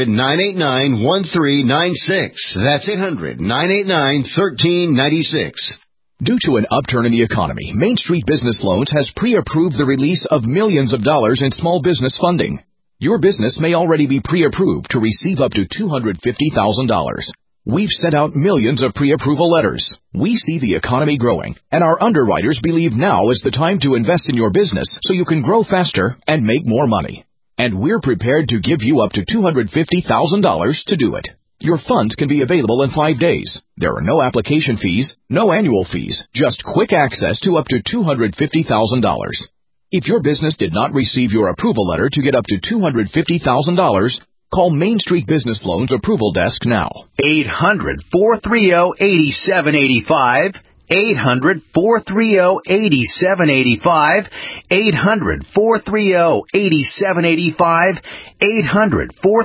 Speaker 5: 800-989-1396. That's 800-989-1396.
Speaker 22: Due to an upturn in the economy, Main Street Business Loans has pre-approved the release of millions of dollars in small business funding. Your business may already be pre-approved to receive up to $250,000. We've sent out millions of pre-approval letters. We see the economy growing, and our underwriters believe now is the time to invest in your business so you can grow faster and make more money. And we're prepared to give you up to $250,000 to do it. Your funds can be available in 5 days. There are no application fees, no annual fees, just quick access to up to $250,000. If your business did not receive your approval letter to get up to $250,000, call Main Street Business Loans Approval Desk now.
Speaker 5: 800-430-8785. 800-430-8785. 800-430-8785.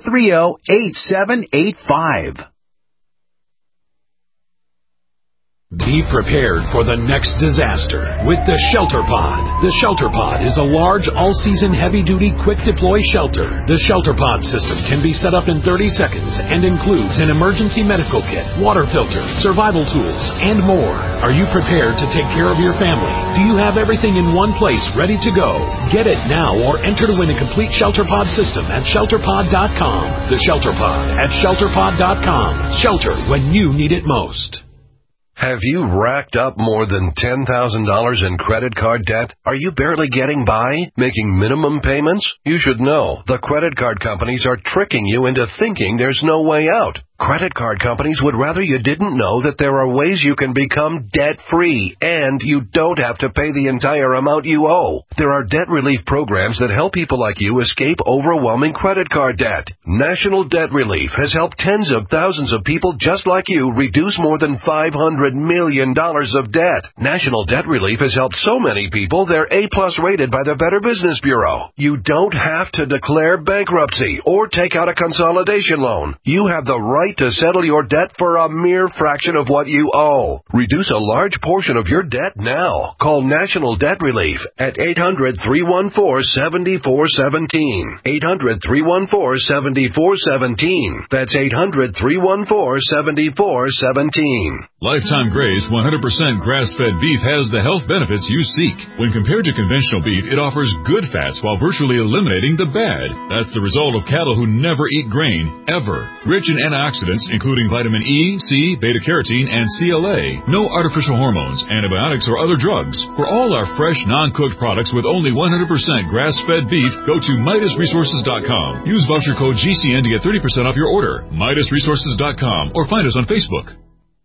Speaker 5: 800-430-8785.
Speaker 3: Be prepared for the next disaster with the Shelter Pod. The Shelter Pod is a large, all-season, heavy-duty, quick-deploy shelter. The Shelter Pod system can be set up in 30 seconds and includes an emergency medical kit, water filter, survival tools, and more. Are you prepared to take care of your family? Do you have everything in one place ready to go? Get it now or enter to win a complete Shelter Pod system at ShelterPod.com. The Shelter Pod at ShelterPod.com. Shelter when you need it most.
Speaker 2: Have you racked up more than $10,000 in credit card debt? Are you barely getting by, making minimum payments? You should know the credit card companies are tricking you into thinking there's no way out. Credit card companies would rather you didn't know that there are ways you can become debt-free, and you don't have to pay the entire amount you owe. There are debt relief programs that help people like you escape overwhelming credit card debt. National Debt Relief has helped tens of thousands of people just like you reduce more than $500 million of debt. National Debt Relief has helped so many people they're A-plus rated by the Better Business Bureau. You don't have to declare bankruptcy or take out a consolidation loan. You have the right to settle your debt for a mere fraction of what you owe. Reduce a large portion of your debt now. Call National Debt Relief at 800-314-7417. 800-314-7417. That's 800-314-7417.
Speaker 7: Lifetime Graze 100% grass-fed beef has the health benefits you seek. When compared to conventional beef, it offers good fats while virtually eliminating the bad. That's the result of cattle who never eat grain, ever. Rich in antioxidants, including vitamin E, C, beta-carotene, and CLA. No artificial hormones, antibiotics, or other drugs. For all our fresh, non-cooked products with only 100% grass-fed beef, go to MidasResources.com. Use voucher code GCN to get 30% off your order. MidasResources.com or find us on Facebook.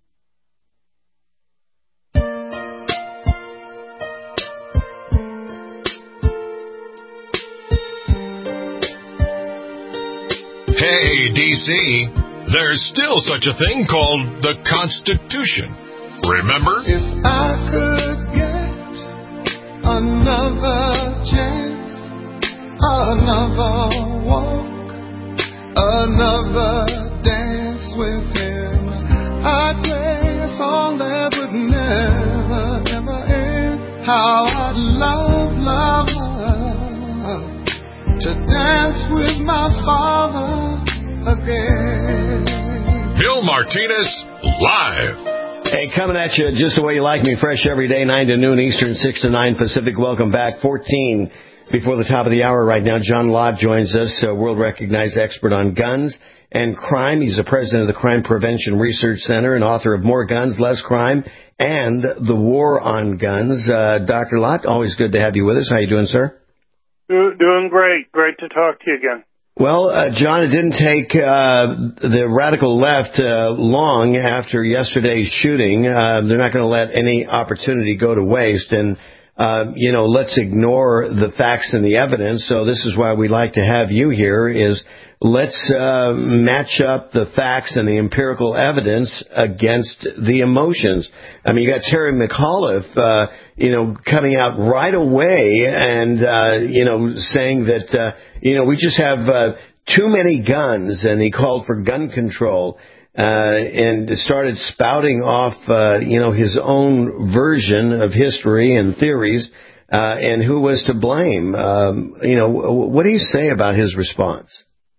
Speaker 2: Hey, D.C., there's still such a thing called the Constitution. Remember?
Speaker 6: If I could get another chance, another walk, another dance with him, I'd play a song that would never, ever end. How I'd love, love, love to dance with my father again.
Speaker 2: Bill Martinez, live.
Speaker 8: Hey, coming at you just the way you like me, fresh every day, 9 to noon Eastern, 6 to 9 Pacific. Welcome back. 14 before the top of the hour right now. John Lott joins us, a world-recognized expert on guns and crime. He's the president of the Crime Prevention Research Center and author of More Guns, Less Crime and The War on Guns. Dr. Lott, always good to have you with us. How you doing, sir?
Speaker 23: Doing great. Great to talk to you again.
Speaker 8: Well, John, it didn't take the radical left long after yesterday's shooting. They're not going to let any opportunity go to waste. And, let's ignore the facts and the evidence. So this is why we like to have you here is let's match up the facts and the empirical evidence against the emotions. I mean, you got Terry McAuliffe, coming out right away and, saying that, we just have too many guns, and he called for gun control. And started spouting off, his own version of history and theories, and who was to blame. What do you say about his response?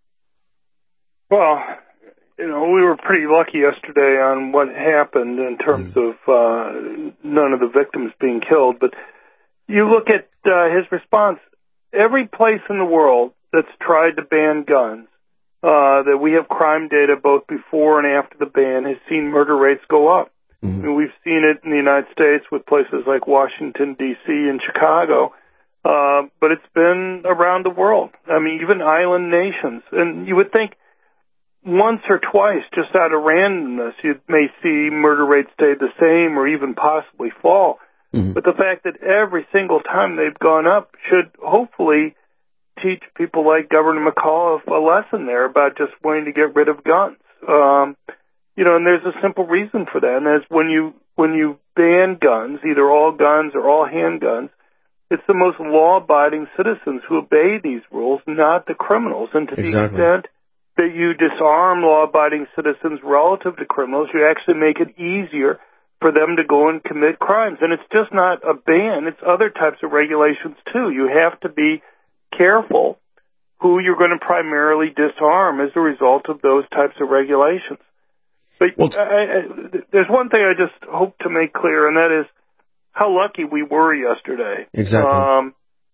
Speaker 23: Well, we were pretty lucky yesterday on what happened in terms of none of the victims being killed. But you look at his response. Every place in the world that's tried to ban guns, that we have crime data both before and after the ban, has seen murder rates go up. Mm-hmm. I mean, we've seen it in the United States with places like Washington, D.C. and Chicago, but it's been around the world. I mean, even island nations. And you would think once or twice, just out of randomness, you may see murder rates stay the same or even possibly fall. Mm-hmm. But the fact that every single time they've gone up should hopefully teach people like Governor McAuliffe a lesson there about just wanting to get rid of guns. And there's a simple reason for that, and that's when you ban guns, either all guns or all handguns, it's the most law-abiding citizens who obey these rules, not the criminals. And to the extent that you disarm law-abiding citizens relative to criminals, you actually make it easier for them to go and commit crimes. And it's just not a ban. It's other types of regulations, too. You have to be careful who you're going to primarily disarm as a result of those types of regulations. But there's one thing I just hope to make clear, and that is how lucky we were yesterday.
Speaker 8: Exactly.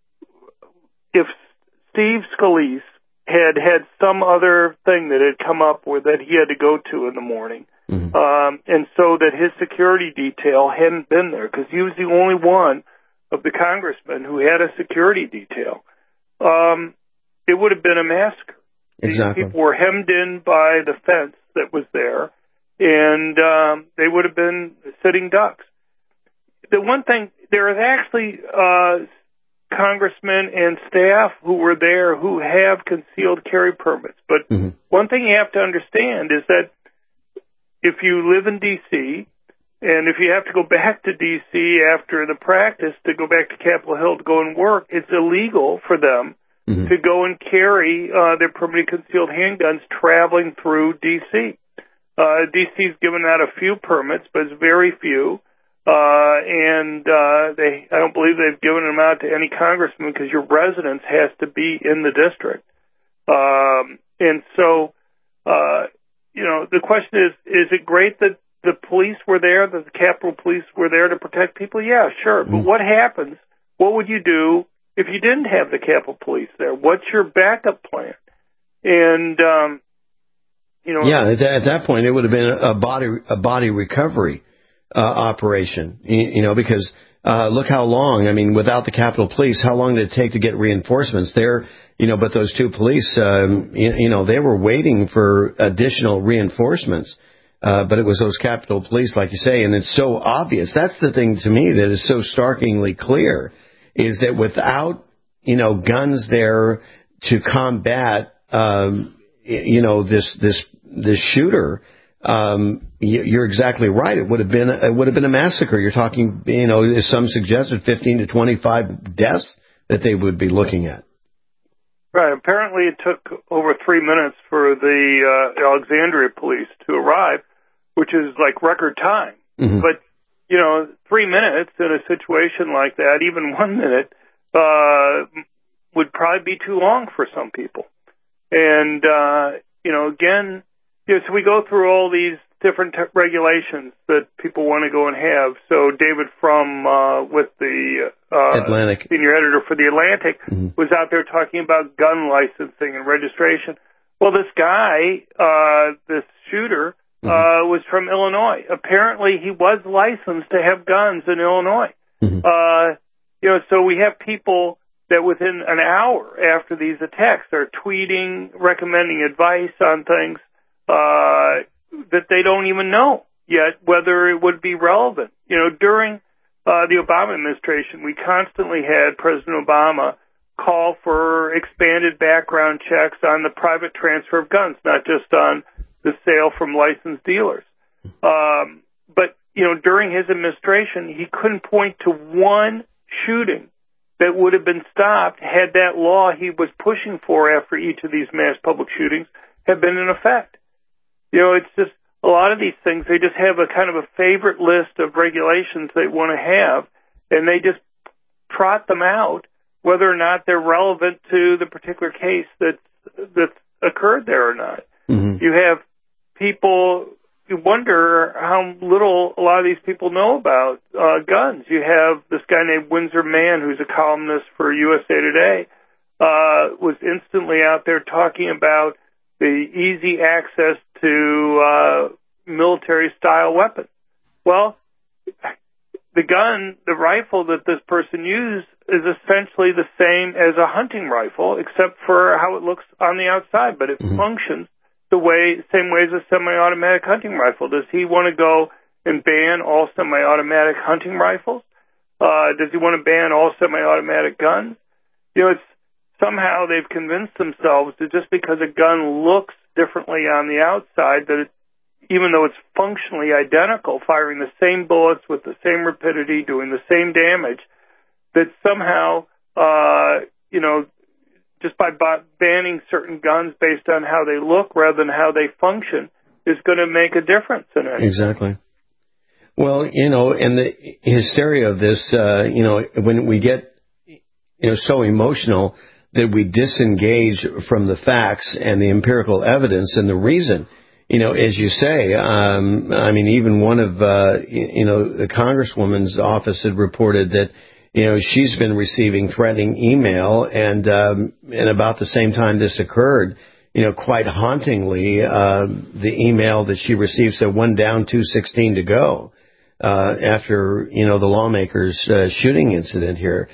Speaker 23: If Steve Scalise had some other thing that had come up with that he had to go to in the morning, and so that his security detail hadn't been there, because he was the only one of the congressmen who had a security detail, it would have been a massacre.
Speaker 8: Exactly.
Speaker 23: These people were hemmed in by the fence that was there, and they would have been sitting ducks. The one thing, there is actually congressmen and staff who were there who have concealed carry permits. But one thing you have to understand is that if you live in D.C., and if you have to go back to D.C. after the practice to go back to Capitol Hill to go and work, it's illegal for them to go and carry their permanently concealed handguns traveling through D.C. D.C.'s given out a few permits, but it's very few. And I don't believe they've given them out to any congressman, because your residence has to be in the district. And so, the question is it great that the police were there, that the Capitol Police were there to protect people? Yeah, sure. But what happens? What would you do if you didn't have the Capitol Police there? What's your backup plan? And,
Speaker 8: yeah, at that point, it would have been a body recovery operation, because look how long, without the Capitol Police, how long did it take to get reinforcements there? But those two police, they were waiting for additional reinforcements. But it was those Capitol Police, like you say, and it's so obvious. That's the thing to me that is so starkly clear, is that without, guns there to combat, this shooter, you're exactly right. It would have been a massacre. You're talking, as some suggested, 15 to 25 deaths that they would be looking at.
Speaker 23: Right. Apparently, it took over 3 minutes for the Alexandria police to arrive, which is like record time. But 3 minutes in a situation like that, even 1 minute, would probably be too long for some people. And again. So we go through all these different regulations that people want to go and have. So David Frum, with the
Speaker 8: Atlantic
Speaker 23: senior editor for the Atlantic, was out there talking about gun licensing and registration. Well, this guy, this shooter, was from Illinois. Apparently, he was licensed to have guns in Illinois. So we have people that within an hour after these attacks are tweeting, recommending advice on things that they don't even know yet whether it would be relevant. During the Obama administration, we constantly had President Obama call for expanded background checks on the private transfer of guns, not just on the sale from licensed dealers. But during his administration, he couldn't point to one shooting that would have been stopped had that law he was pushing for after each of these mass public shootings had been in effect. It's just a lot of these things, they just have a kind of a favorite list of regulations they want to have, and they just trot them out, whether or not they're relevant to the particular case that's occurred there or not. You have people, you wonder how little a lot of these people know about guns. You have this guy named Windsor Mann, who's a columnist for USA Today, was instantly out there talking about the easy access to military-style weapons. Well, the gun, the rifle that this person used is essentially the same as a hunting rifle, except for how it looks on the outside, but it functions same way as a semi-automatic hunting rifle. Does he want to go and ban all semi-automatic hunting rifles? Does he want to ban all semi-automatic guns? It's somehow they've convinced themselves that just because a gun looks differently on the outside, that even though it's functionally identical, firing the same bullets with the same rapidity, doing the same damage, that somehow, just by banning certain guns based on how they look rather than how they function is going to make a difference in it.
Speaker 8: Exactly. Well, and the hysteria of this, when we get, so emotional that we disengage from the facts and the empirical evidence and the reason. As you say, even one of, the Congresswoman's office had reported that, she's been receiving threatening email, and about the same time this occurred, quite hauntingly, the email that she received said 1 down, 216 to go, after, the lawmakers' shooting incident here.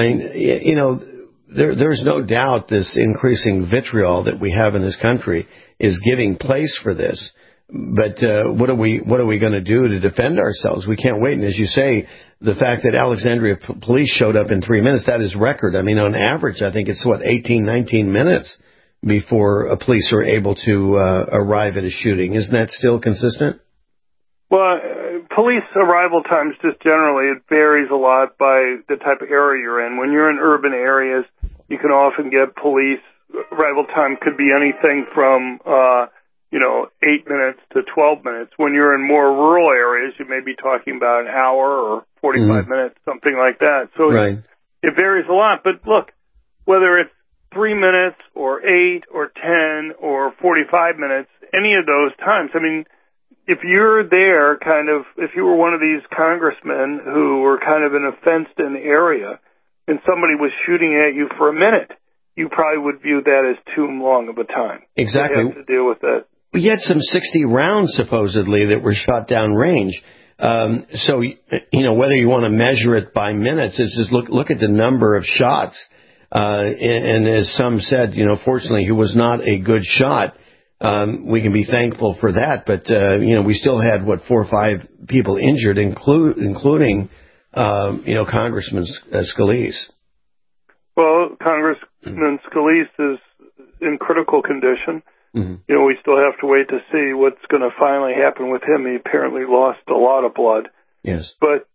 Speaker 8: There's no doubt this increasing vitriol that we have in this country is giving place for this. But what are we going to do to defend ourselves? We can't wait. And as you say, the fact that Alexandria police showed up in 3 minutes, that is record. On average, I think it's 18, 19 minutes before police are able to arrive at a shooting. Isn't that still consistent?
Speaker 23: Well, police arrival times just generally, it varies a lot by the type of area you're in. When you're in urban areas, you can often get police arrival time could be anything from 8 minutes to 12 minutes. When you're in more rural areas, you may be talking about an hour or 45 minutes, something like that. So it varies a lot. But look, whether it's 3 minutes or 8 or 10 or 45 minutes, any of those times, if you're there if you were one of these congressmen who were kind of in a fenced-in area and somebody was shooting at you for a minute, you probably would view that as too long of a time.
Speaker 8: Exactly.
Speaker 23: You have to deal with that.
Speaker 8: We had some 60 rounds, supposedly, that were shot down range. So, whether you want to measure it by minutes, it's just look at the number of shots. And as some said, fortunately, he was not a good shot. We can be thankful for that. But, we still had, 4 or 5 people injured, including Congressman Scalise.
Speaker 23: Well, Congressman Scalise is in critical condition. Mm-hmm. We still have to wait to see what's going to finally happen with him. He apparently lost a lot of blood.
Speaker 8: Yes.
Speaker 23: But,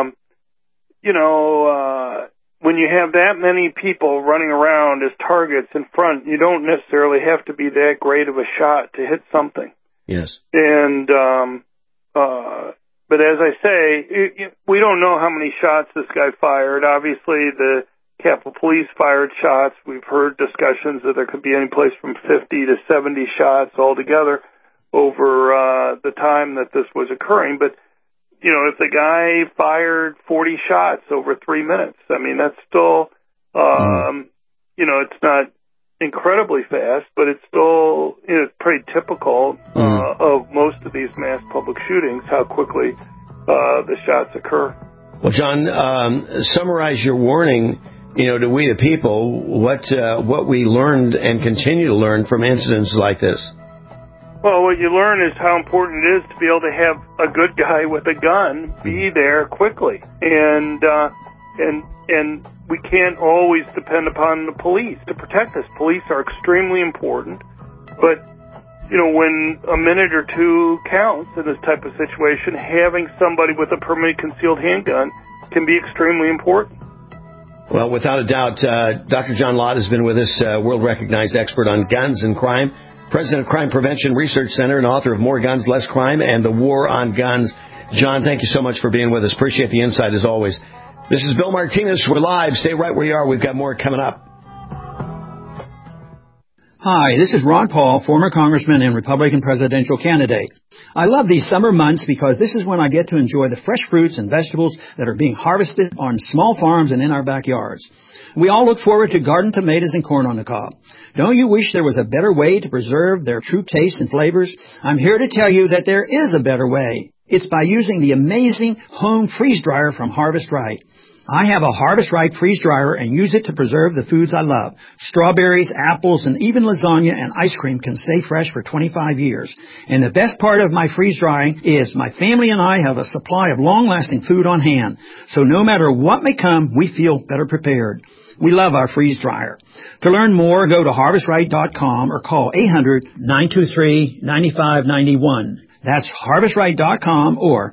Speaker 23: when you have that many people running around as targets in front, you don't necessarily have to be that great of a shot to hit something.
Speaker 8: Yes.
Speaker 23: And, but as I say, we don't know how many shots this guy fired. Obviously, the Capitol Police fired shots. We've heard discussions that there could be any place from 50 to 70 shots altogether over the time that this was occurring. But, if the guy fired 40 shots over 3 minutes, that's still, it's not incredibly fast, but it's still pretty typical of most of these mass public shootings, how quickly the shots occur.
Speaker 8: Well, John, summarize your warning, to we the people, what we learned and continue to learn from incidents like this.
Speaker 23: Well, what you learn is how important it is to be able to have a good guy with a gun be there quickly, and we can't always depend upon the police to protect us. Police are extremely important, but when a minute or two counts in this type of situation, having somebody with a permanently concealed handgun can be extremely important.
Speaker 8: Well, without a doubt, Dr. John Lott has been with us, world-recognized expert on guns and crime, president of Crime Prevention Research Center, and author of More Guns, Less Crime and The War on Guns. John, thank you so much for being with us. Appreciate the insight as always. This is Bill Martinez. We're live. Stay right where you are. We've got more coming up.
Speaker 10: Hi, this is Ron Paul, former congressman and Republican presidential candidate. I love these summer months because this is when I get to enjoy the fresh fruits and vegetables that are being harvested on small farms and in our backyards. We all look forward to garden tomatoes and corn on the cob. Don't you wish there was a better way to preserve their true tastes and flavors? I'm here to tell you that there is a better way. It's by using the amazing home freeze dryer from Harvest Right. I have a Harvest Right freeze dryer and use it to preserve the foods I love. Strawberries, apples, and even lasagna and ice cream can stay fresh for 25 years. And the best part of my freeze drying is my family and I have a supply of long-lasting food on hand. So no matter what may come, we feel better prepared. We love our freeze dryer. To learn more, go to harvestright.com or call 800-923-9591. That's harvestright.com or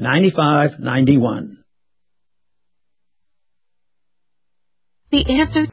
Speaker 10: 800-923-9591.
Speaker 11: The answer